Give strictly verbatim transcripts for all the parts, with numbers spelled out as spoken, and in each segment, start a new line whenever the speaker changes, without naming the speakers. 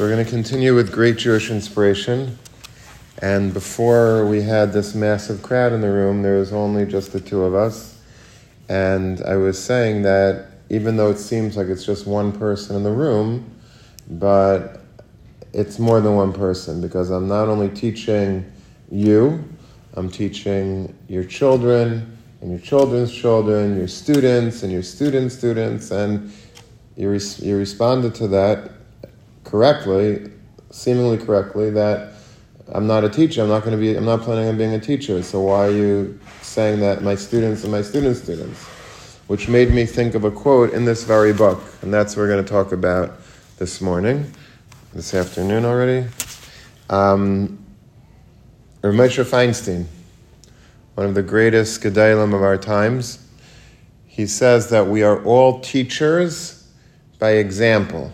So we're going to continue with Great Jewish Inspiration. And before we had this massive crowd in the room, there was only just the two of us. And I was saying that even though it seems like it's just one person in the room, but it's more than one person, because I'm not only teaching you, I'm teaching your children and your children's children, your students and your students' students, and you, res- you responded to that correctly, seemingly correctly, that I'm not a teacher, I'm not going to be, I'm not planning on being a teacher, so why are you saying that my students and my students' students? Which made me think of a quote in this very book, and that's what we're going to talk about this morning, this afternoon already. Um, Rav Moshe Feinstein, one of the greatest Gedalim of our times, he says that we are all teachers by example.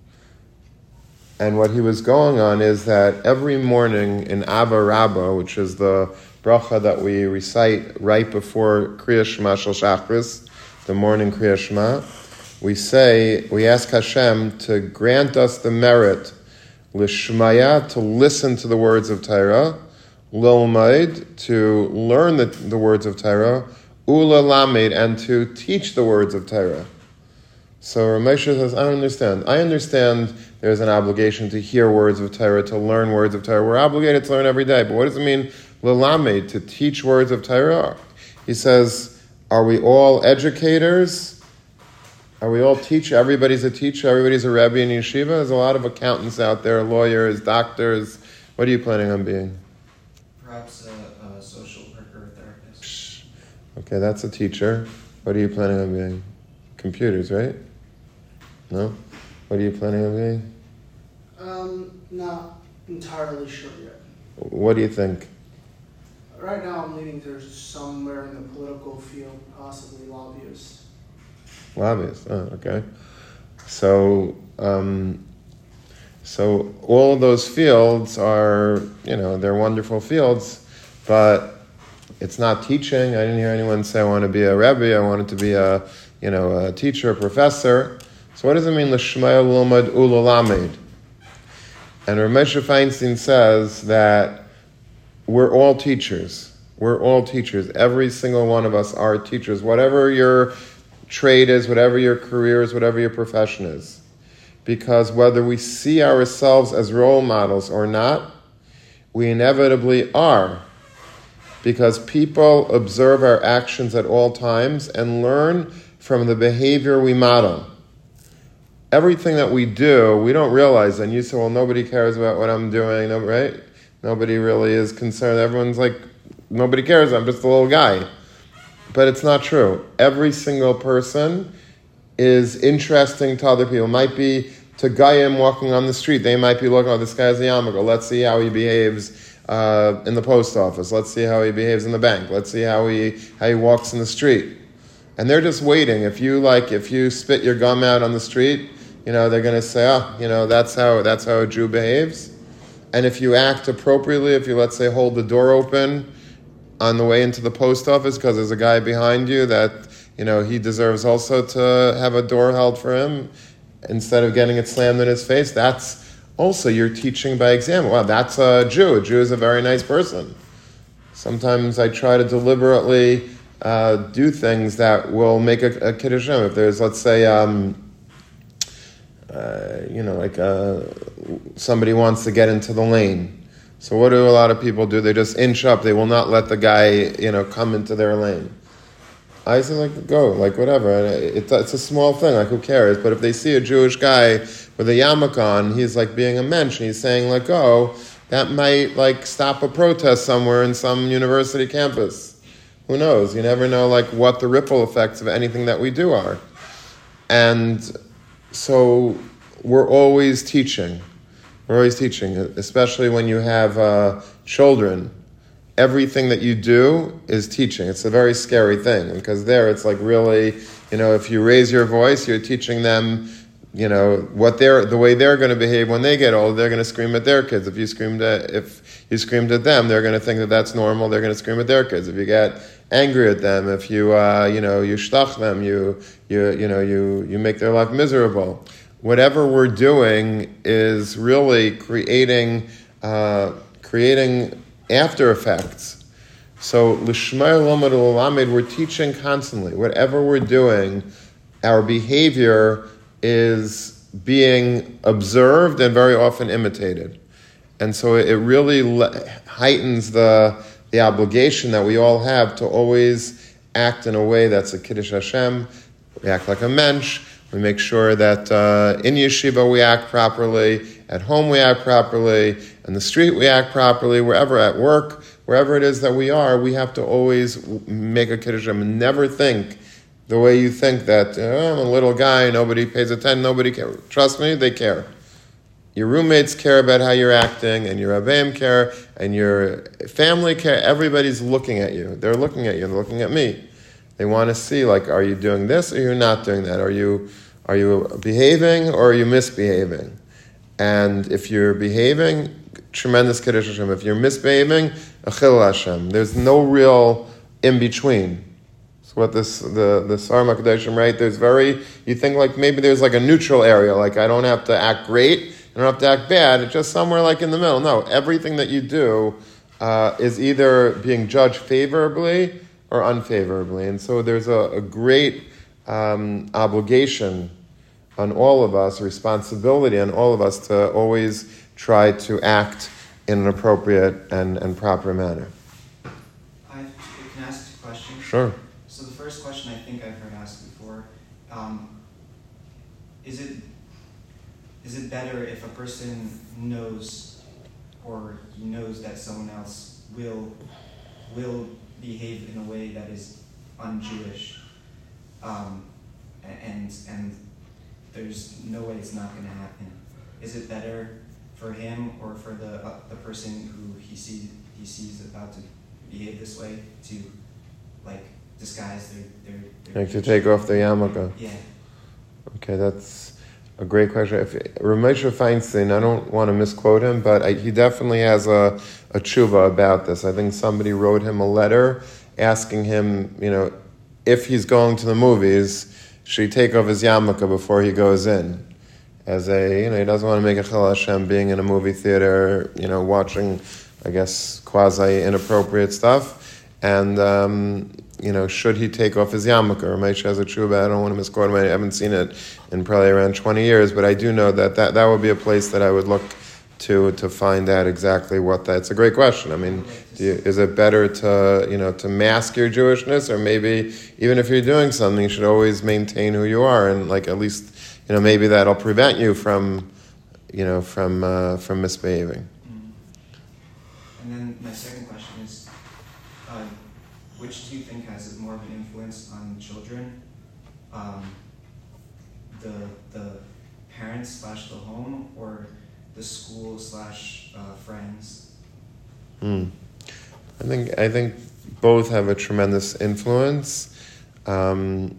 And what he was going on is that every morning in Ava Rabbah, which is the bracha that we recite right before Kriya Shema Shel Shachris, the morning Kriya Shema, we say, we ask Hashem to grant us the merit, Lishmaya, to listen to the words of Torah, Lilmaid, to learn the, the words of Torah, Ula Lamed, and to teach the words of Torah. So Rav Moshe says, I don't understand. I understand there's an obligation to hear words of Torah, to learn words of Torah. We're obligated to learn every day. But what does it mean, Lelamed, to teach words of Torah? He says, are we all educators? Are we all teachers? Everybody's a teacher. Everybody's a Rebbe in yeshiva. There's a lot of accountants out there, lawyers, doctors. What are you planning on being?
Perhaps a, a social worker or therapist.
Okay, that's a teacher. What are you planning on being? Computers, right? No? What are you planning on being?
Um, not entirely sure yet.
What do you think?
Right now I'm leaning to somewhere in the political field, possibly lobbyist.
Lobbyist, oh, okay. So, um, so all of those fields are, you know, they're wonderful fields, but it's not teaching. I didn't hear anyone say I want to be a Rebbe, I wanted to be a, you know, a teacher, a professor. So what does it mean, l'shmaya l'omad ulalamed? And Rav Moshe Feinstein says that we're all teachers. We're all teachers. Every single one of us are teachers. Whatever your trade is, whatever your career is, whatever your profession is. Because whether we see ourselves as role models or not, we inevitably are. Because people observe our actions at all times and learn from the behavior we model. Everything that we do, we don't realize. And you say, well, nobody cares about what I'm doing, no, right? Nobody really is concerned. Everyone's like, nobody cares, I'm just a little guy. But it's not true. Every single person is interesting to other people. It might be to Goyim walking on the street. They might be looking, oh, this guy's a yarmulke. Let's see how he behaves uh, in the post office. Let's see how he behaves in the bank. Let's see how he how he walks in the street. And they're just waiting. If you like, if you spit your gum out on the street, you know, they're going to say, oh, you know, that's how that's how a Jew behaves. And if you act appropriately, if you, let's say, hold the door open on the way into the post office because there's a guy behind you that, you know, he deserves also to have a door held for him instead of getting it slammed in his face, that's also you're teaching by example. Wow, that's a Jew. A Jew is a very nice person. Sometimes I try to deliberately uh, do things that will make a, a Kiddush Hashem. If there's, let's say, um, Uh, you know, like uh, somebody wants to get into the lane. So what do a lot of people do? They just inch up. They will not let the guy, you know, come into their lane. I say, like, go, like, whatever. It, it's a small thing, like, who cares? But if they see a Jewish guy with a yarmulke on, he's, like, being a mensch, and he's saying, like, oh, that might, like, stop a protest somewhere in some university campus. Who knows? You never know, like, what the ripple effects of anything that we do are. And so we're always teaching. We're always teaching, especially when you have uh, children. Everything that you do is teaching. It's a very scary thing because there it's like really, you know, if you raise your voice, you're teaching them, you know, what they're the way they're going to behave when they get old. They're going to scream at their kids. If you screamed at if you screamed at them, they're going to think that that's normal. They're going to scream at their kids. If you get angry at them, if you uh, you know you shtach them, you you you know you you make their life miserable. whatever we're doing is really creating uh, creating after effects. So l'shmar lomad l'lamed, we're teaching constantly. Whatever we're doing, our behavior is being observed and very often imitated. And so it really le- heightens the the obligation that we all have to always act in a way that's a Kiddush Hashem. We act like a mensch. We make sure that uh, in yeshiva we act properly, at home we act properly, in the street we act properly, wherever, at work, wherever it is that we are, we have to always make a Kiddush Hashem and never think the way you think that, oh, I'm a little guy, nobody pays attention, nobody cares. Trust me, they care. Your roommates care about how you're acting, and your Aveim care, and your family care. Everybody's looking at you. They're looking at you, they're looking at me. They want to see, like, are you doing this or you're not doing that? Are you are you behaving or are you misbehaving? And if you're behaving, tremendous Kiddush Hashem. If you're misbehaving, Achil Hashem. There's no real in-between. What this the the Sar Makadashim, right? There's very, you think like maybe there's like a neutral area, like I don't have to act great, I don't have to act bad, it's just somewhere like in the middle. No, everything that you do uh, is either being judged favorably or unfavorably. And so there's a, a great um, obligation on all of us, responsibility on all of us to always try to act in an appropriate and, and proper manner.
I can ask a question.
Sure.
So the first question I think I've heard asked before, um, is it is it better if a person knows or he knows that someone else will will behave in a way that is un-Jewish, um, and and there's no way it's not going to happen? Is it better for him or for the uh, the person who he sees he sees about to behave this way to, like, disguise their, their, their
Like to take off the yarmulke.
Yeah.
Okay, that's a great question. If Ramesha Feinstein, I don't want to misquote him, but I, he definitely has a, a tshuva about this. I think somebody wrote him a letter asking him, you know, if he's going to the movies, should he take off his yarmulke before he goes in? As a, you know, he doesn't want to make a Chil Hashem being in a movie theater, you know, watching, I guess, quasi-inappropriate stuff. And, um, you know, should he take off his yarmulke? Ramesh has a tshuva. I don't want to misquote him. I haven't seen it in probably around twenty years, but I do know that that, that would be a place that I would look to to find out exactly what that. It's a great question. I mean, do you, is it better to, you know, to mask your Jewishness, or maybe even if you're doing something, you should always maintain who you are, and like at least, you know, maybe that'll prevent you from, you know, from uh, from misbehaving.
Mm-hmm. And then my second question is, uh, which do you think has more of an influence on children? Um, the the parents slash the home, or the school slash uh, friends?
Hmm. I think I think both have a tremendous influence. Um,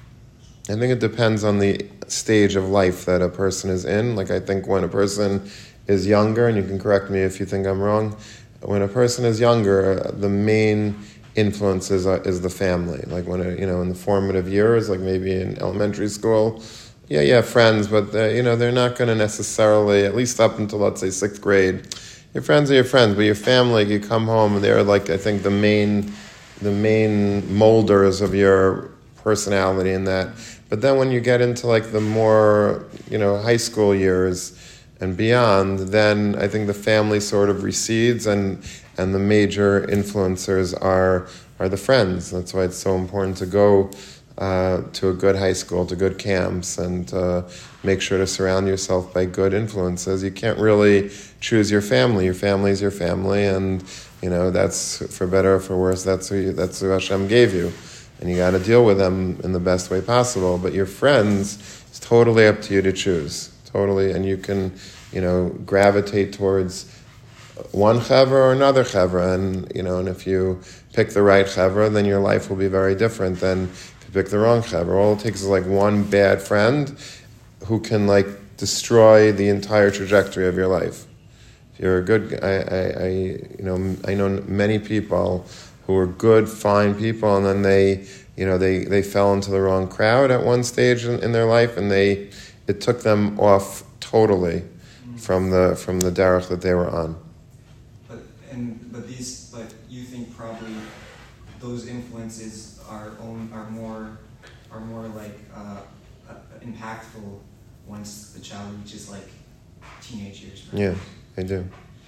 I think it depends on the stage of life that a person is in. Like, I think when a person is younger, and you can correct me if you think I'm wrong, when a person is younger, uh, the main influence is, uh, is the family. Like when, a, you know, in the formative years, like maybe in elementary school, yeah, yeah, friends, but you know, they're not going to necessarily, at least up until, let's say, sixth grade, your friends are your friends, but your family, you come home and they're like, I think, the main, the main molders of your personality in that. But then when you get into like the more, you know, high school years and beyond, then I think the family sort of recedes, and and the major influencers are are the friends. That's why it's so important to go uh, to a good high school, to good camps, and uh, make sure to surround yourself by good influences. You can't really choose your family. Your family is your family, and you know that's for better or for worse. That's who you, that's who Hashem gave you. And you got to deal with them in the best way possible. But your friends, it's totally up to you to choose. Totally, and you can, you know, gravitate towards one chevra or another chevra, and you know, and if you pick the right chevra, then your life will be very different than if you pick the wrong chevra. All it takes is like one bad friend who can like destroy the entire trajectory of your life. If you're a good, I, I, I you know, I know many people who were good, fine people, and then they, you know, they, they fell into the wrong crowd at one stage in, in their life, and they it took them off totally
Mm-hmm.
from the from the derech that they were on.
But and but these but you think probably those influences are own are more are more like uh, uh, impactful once the child reaches like teenage years. Right?
Yeah, I do.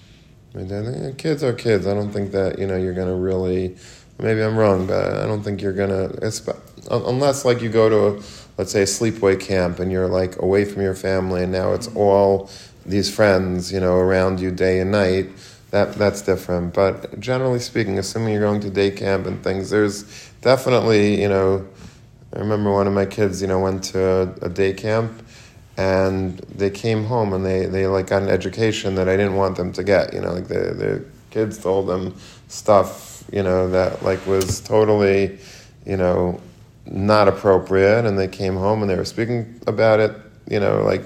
I do. Kids are kids. I don't think that, you know, you're gonna really. Maybe I'm wrong, but I don't think you're gonna. Unless like you go to a, let's say, a sleepaway camp and you're like away from your family and now it's all these friends, you know, around you day and night. That that's different. But generally speaking, assuming you're going to day camp and things, there's definitely, you know. I remember one of my kids, you know, went to a, a day camp. And they came home and they, they like got an education that I didn't want them to get. You know, like the the kids told them stuff, you know, that like was totally, you know, not appropriate. And they came home and they were speaking about it. You know, like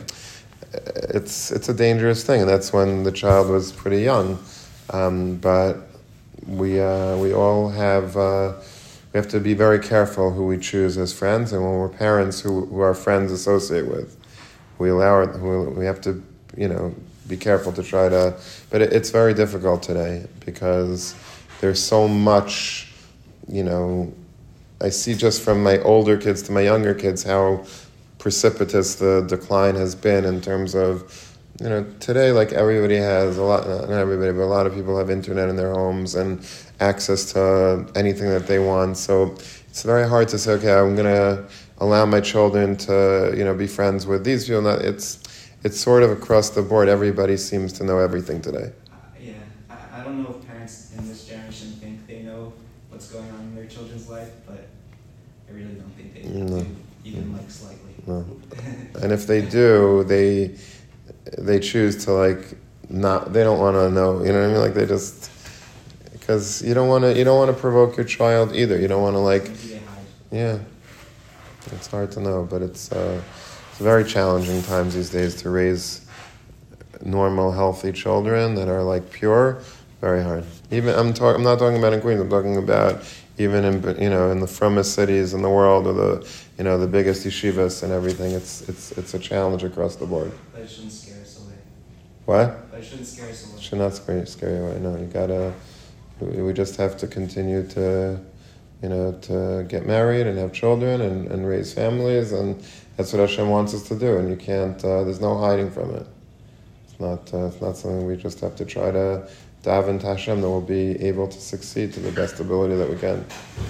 it's it's a dangerous thing, and that's when the child was pretty young. Um, but we uh, we all have. Uh, we have to be very careful who we choose as friends, and when we're parents, who who our friends associate with. We allow our, we have to, you know, be careful to try to, but it, it's very difficult today because there's so much, you know, I see just from my older kids to my younger kids how precipitous the decline has been in terms of, you know, today like everybody has a lot, not everybody, but a lot of people have internet in their homes and access to anything that they want. So it's very hard to say, okay, I'm going to allow my children to, you know, be friends with these people. Not, it's it's sort of across the board. Everybody seems to know everything today.
Uh, yeah, I, I don't know if parents in this generation think they know what's going on in their children's life, but I really don't think they
No.
do, even like slightly.
No. And if they do, they they choose to like not. They don't want to know. You know what I mean? Like they just because you don't want to. You don't want to provoke your child either. You don't want to like.
Maybe they hide.
Yeah. It's hard to know, but it's uh, it's very challenging times these days to raise normal, healthy children that are like pure. Very hard. Even I'm talking. I'm not talking about in Queens. I'm talking about even in you know in the frummest cities in the world, or the you know the biggest yeshivas and everything. It's it's it's a challenge across the board.
But it shouldn't scare us away.
What?
But it shouldn't scare us away.
Should not scare scare you away. No, you gotta. We just have to continue to. You know, to get married and have children and, and raise families, and that's what Hashem wants us to do. And you can't. Uh, there's no hiding from it. It's not. Uh, it's not something we just have to try to daven to Hashem that we'll be able to succeed to the best ability that we can.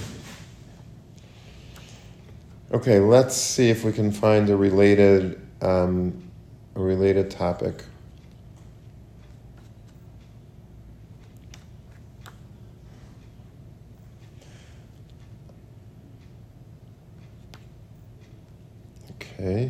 Okay, let's see if we can find a related, um, a related topic. Okay.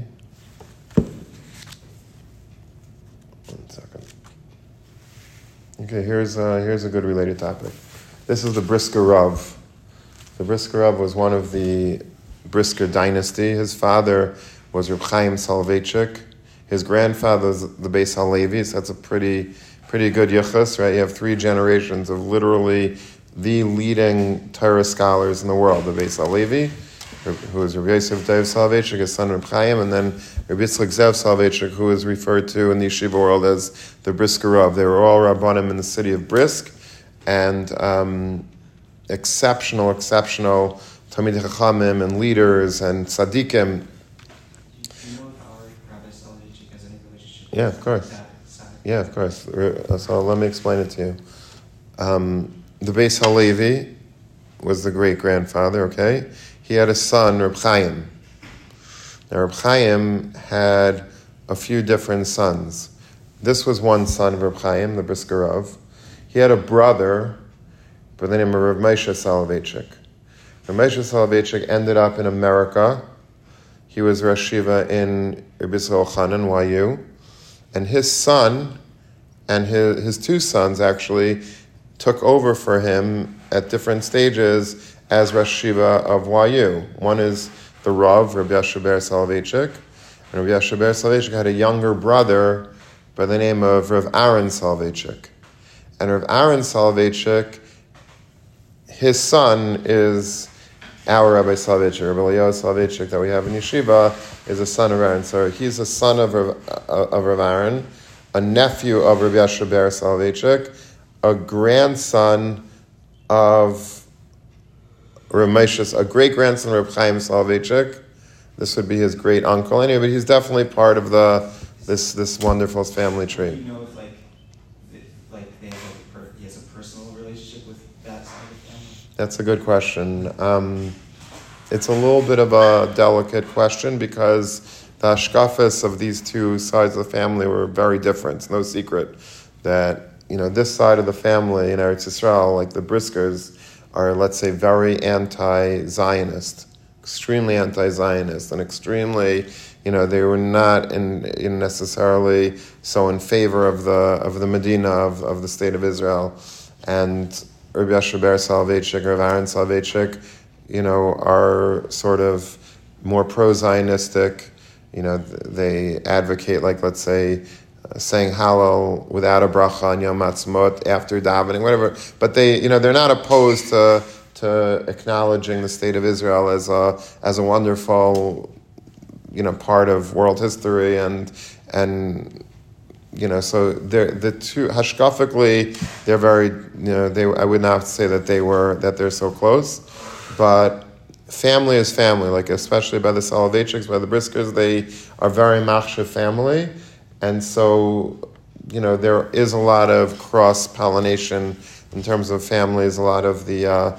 One second. Okay, here's uh, here's a good related topic. This is the Brisker Rav. The Brisker Rav was one of the Brisker dynasty. His father was Reb Chaim Soloveitchik. His grandfather is the Beis Halevi. So that's a pretty pretty good yichus, right? You have three generations of literally the leading Torah scholars in the world. The Beis Halevi, who is Rabbi Yosef Dov Soloveitchik, his son Reb Chaim, and then Rabbi Yitzchak Zev Soloveitchik, who is referred to in the yeshiva world as the Brisker Rav. They were all Rabbanim in the city of Brisk, and um, exceptional, exceptional Talmidei Chachamim and leaders and tzaddikim.
Do you know if our Rabbi Soloveitchik has any relationship?
Yeah, of course.
With Tzaddik?
Yeah, of course. So let me explain it to you. Um, the Beis Halevi was the great-grandfather, okay? He had a son, Reb Chaim. Now, Reb Chaim had a few different sons. This was one son of Reb Chaim, the Brisker Rav. He had a brother by the name of Rav Moshe Soloveitchik. Rav Moshe Soloveitchik ended up in America. He was Rosh Yeshiva in Rabbi Yisrael Chanan, Y U. And his son, and his, his two sons actually, took over for him at different stages as Rosh Yeshiva of Y U. One is the Rav, Rabbi Yashaber Soloveitchik. And Rabbi Yashaber Soloveitchik had a younger brother by the name of Rav Aaron Soloveitchik. And Rav Aaron Soloveitchik, his son is our Rabbi Soloveitchik, Rabbi Leo Soloveitchik that we have in yeshiva, is a son of Aaron. So he's a son of Rav, of Rav Aaron, a nephew of Rabbi Yasher Ber Soloveitchik, a grandson of Rav Moshe, a great grandson of Rav Chaim Soloveitchik. This would be his great uncle anyway, but he's definitely part of the this this wonderful family tree.
Do you know if like th- like they have a per- he has a personal relationship with that side of the family?
That's a good question. Um, it's a little bit of a delicate question because the hashkafas of these two sides of the family were very different. It's no secret that, you know, this side of the family in Eretz Yisrael, like the Briskers, are, let's say, very anti-Zionist, extremely anti-Zionist, and extremely, you know, they were not in, in necessarily so in favor of the of the Medina, of, of the state of Israel. And Rabbi Yasher Ber Soloveitchik, Rav Aaron Soloveitchik, you know, are sort of more pro-Zionistic. You know, they advocate, like, let's say, uh, saying Hallel without a bracha on Yom Ha'atzmaut after davening, whatever. But they, you know, they're not opposed to to acknowledging the state of Israel as a as a wonderful, you know, part of world history, and and you know, so they're the two hashkafically they're very, you know, they I would not say that they were that they're so close, but family is family, like especially by the Soloveitchiks, by the Briskers, they are very machshav family, and so, you know, there is a lot of cross pollination in terms of families. A lot of the uh,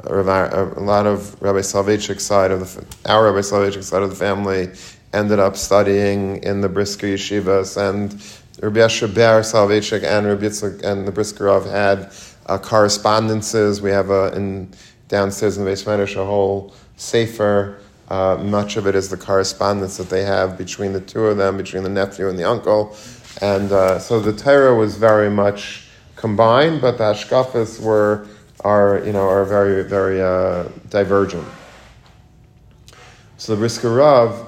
a lot of Rabbi Soloveitchik's side of the our Rabbi Soloveitchik's side of the family ended up studying in the Brisker yeshivas, and Rabbi Yasher Ber Soloveitchik and Rabbi Yitzchak and the Briskerov had uh, correspondences. We have a in downstairs in the Beis Medrash a whole sefer. Uh, much of it is the correspondence that they have between the two of them, between the nephew and the uncle, and uh, so the Torah was very much combined, but the hashkafas were are you know are very very uh, divergent. So the Brisker Rav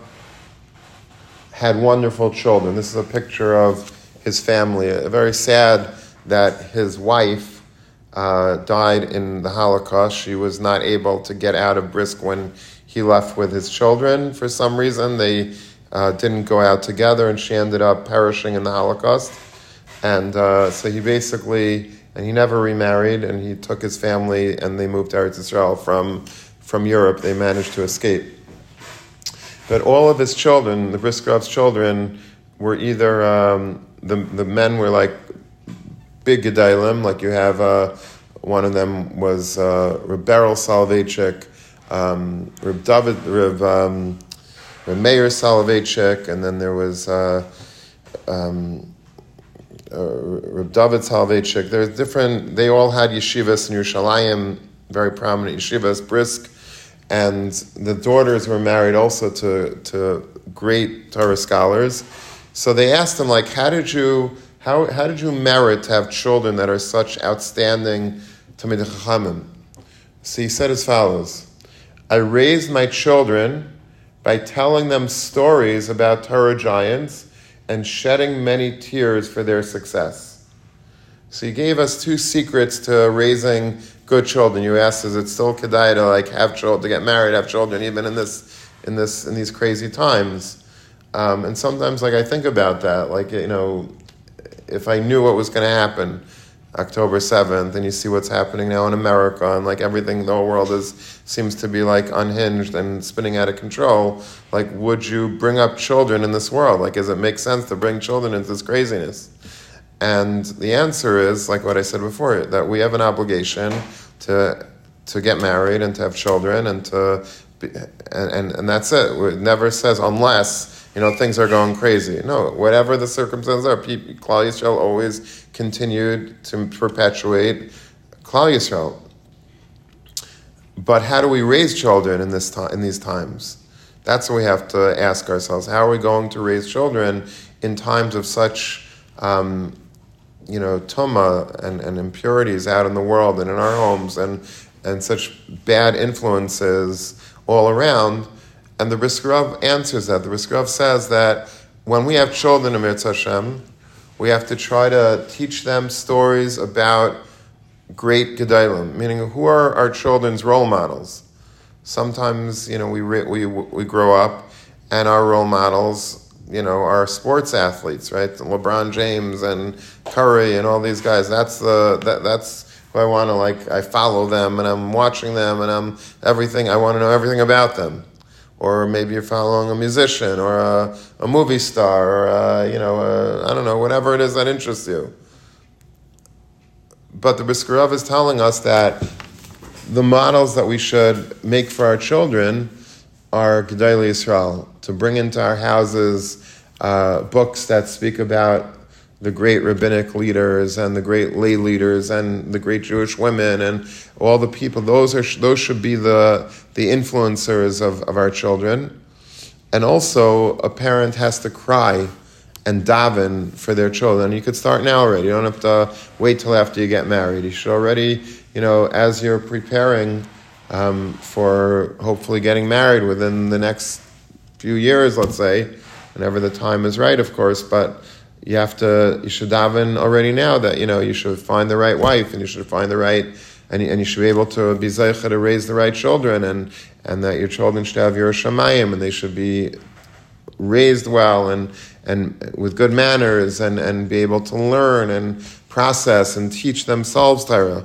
had wonderful children. This is a picture of his family. Uh, very sad that his wife uh, died in the Holocaust. She was not able to get out of Brisk when he left with his children. For some reason, they uh, didn't go out together, and she ended up perishing in the Holocaust. And uh, so he basically, and he never remarried, and he took his family and they moved to Eretz Yisrael from, from Europe. They managed to escape. But all of his children, the Briskerov's children, were either, um, the the men were like big gedalim, like you have, uh, one of them was uh, Reb Beryl Soloveitchik, um, Reb David, Reb, um, Reb Meir Soloveitchik, and then there was uh, um, uh, Reb David Soloveitchik. There's different, they all had yeshivas in Yerushalayim, very prominent yeshivas, Brisk. And the daughters were married also to, to great Torah scholars. So they asked him, like, how did you how how did you merit to have children that are such outstanding Talmidei Chachamim? So he said as follows: I raised my children by telling them stories about Torah giants and shedding many tears for their success. So he gave us two secrets to raising good children. You asked, is it still kedai to like have children, to get married, have children, even in this, in this, in these crazy times? Um, and sometimes, like I think about that, like, you know, if I knew what was going to happen, October seventh, and you see what's happening now in America, and like everything, the whole world is seems to be like unhinged and spinning out of control. Like, would you bring up children in this world? Like, does it make sense to bring children into this craziness? And the answer is, like what I said before, that we have an obligation to to get married and to have children, and to be, and, and and that's it. It never says unless, you know, things are going crazy. No, whatever the circumstances are, people, Klal Yisrael always continued to perpetuate Klal Yisrael. But how do we raise children in this time, in these times? That's what we have to ask ourselves. How are we going to raise children in times of such Um, you know, tuma and, and impurities out in the world and in our homes, and and such bad influences all around? And the Brisker Rav answers that. The Brisker Rav says that when we have children in Mirz Hashem, we have to try to teach them stories about great gedalim, meaning who are our children's role models. sometimes, you know, we re- we we grow up, and our role models, you know, are sports athletes, right? LeBron James and Curry and all these guys. That's the that that's who I want to like. I follow them, and I'm watching them, and I'm everything. I want to know everything about them. Or maybe you're following a musician, or a, a movie star, or a, you know, a, I don't know, whatever it is that interests you. But the Brisker Rav is telling us that the models that we should make for our children are Gedolei Yisrael, to bring into our houses uh, books that speak about the great rabbinic leaders and the great lay leaders and the great Jewish women and all the people. Those are those should be the the influencers of, of our children. And also, a parent has to cry and daven for their children. You could start now already. You don't have to wait till after you get married. You should already, you know, as you're preparing um, for hopefully getting married within the next few years, let's say, whenever the time is right, of course, but you have to, you should daven already now that, you know, you should find the right wife, and you should find the right, and, and you should be able to be zeicha to raise the right children, and, and that your children should have Yiras Shamayim, and they should be raised well and and with good manners, and, and be able to learn and process and teach themselves Torah.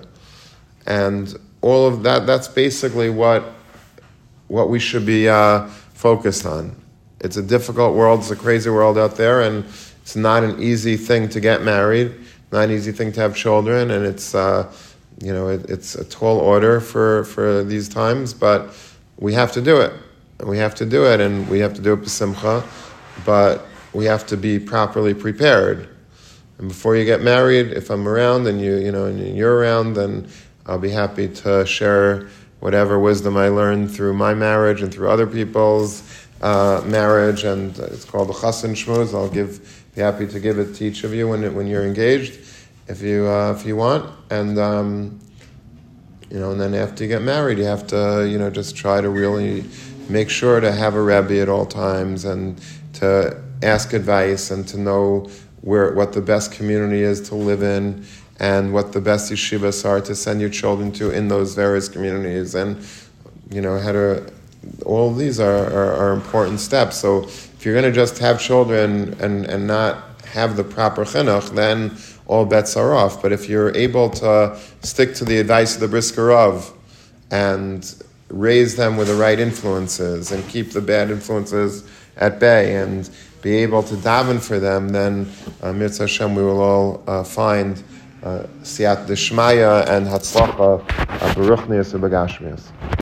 And all of that, that's basically what what we should be uh, focused on. It's a difficult world, it's a crazy world out there, and it's not an easy thing to get married, not an easy thing to have children, and it's uh, you know it, it's a tall order for, for these times, but we have to do it. We have to do it, and we have to do it b'simcha, but we have to be properly prepared. And before you get married, if I'm around and you you know and you're around, then I'll be happy to share whatever wisdom I learned through my marriage and through other people's uh, marriage. And it's called the Chassan Shmuz. I'll give. Be happy to give it to each of you when it, when you're engaged, if you uh, if you want, and um, you know, and then after you get married, you have to you know just try to really make sure to have a rebbe at all times, and to ask advice, and to know where what the best community is to live in, and what the best yeshivas are to send your children to in those various communities, and you know how to. All of these are, are, are important steps. So if you're going to just have children and, and not have the proper chinuch, then all bets are off. But if you're able to stick to the advice of the Brisker Rav and raise them with the right influences and keep the bad influences at bay and be able to daven for them, then uh, Mitzvah Hashem, we will all uh, find uh, Siyat Dishmaya and Hatzlacha uh, Baruch Niyas B'Gashmias.